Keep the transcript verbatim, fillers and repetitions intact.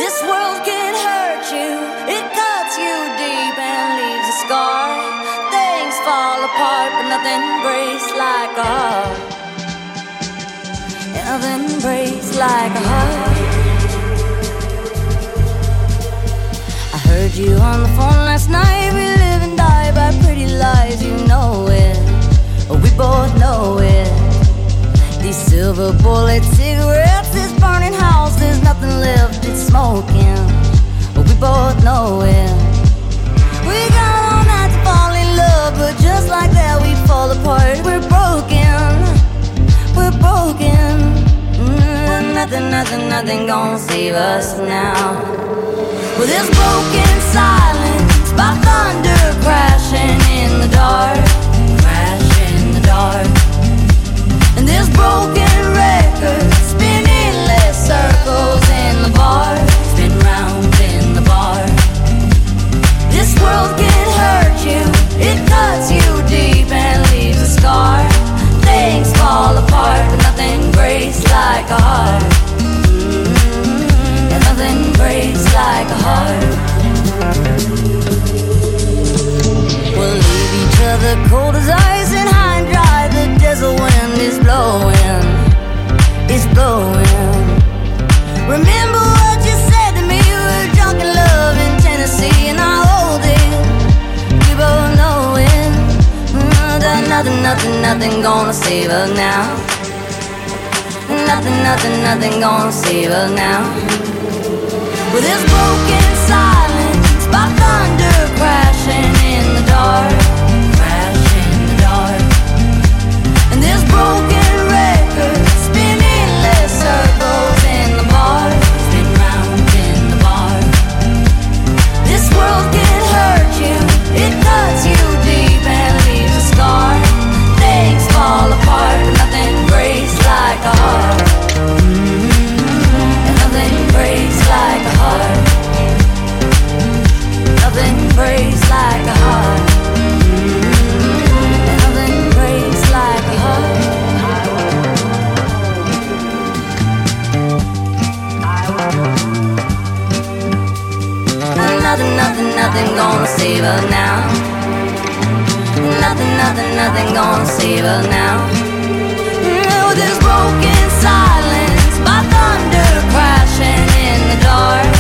This world can hurt you, it cuts you deep and leaves a scar. Things fall apart, but nothing breaks like a heart. Nothing breaks like a heart. I heard you on the phone last night. We live and die by pretty lies, you know it. We both know it. These silver bullet cigarettes, this burning house, there's nothing left, it's smoking. We both know it. We got all night to fall in love, but just like that we fall apart. We're broken, we're broken. Mm, nothing, nothing, nothing gonna save us now. Well, this broken silence by thunder crashing in the dark, crash in the dark. And this broken record spin endless circles in the bar, spin round in the bar. This world can hurt you, it cuts you deep and leaves a scar. Things fall apart, but nothing breaks like a heart. Mm-hmm. And nothing breaks like a heart. We'll leave each other cold as ice and high and dry. The desert wind is blowing, it's blowing. Remember what you said to me? We were drunk in love in Tennessee, and I hold it. We both know it. Mm, that nothing, nothing, nothing gonna save us now. Nothing, nothing, nothing gonna save us now. With this broken silence by thunder crashing in the dark, crash in the dark. And this broken record spin endless circles in the bar, spin round in the bar. This world can hurt you, it cuts you deep and leaves a scar. Things fall apart, but nothing breaks like a heart. Mm-hmm. And nothing breaks like a heart. Nothing breaks like a heart. Mm-hmm. And nothing breaks like a heart. Nothing, nothing, nothing gonna save us now. Nothing, nothing, nothing gonna save us now. With this broken silence by thunder crashing in the dark,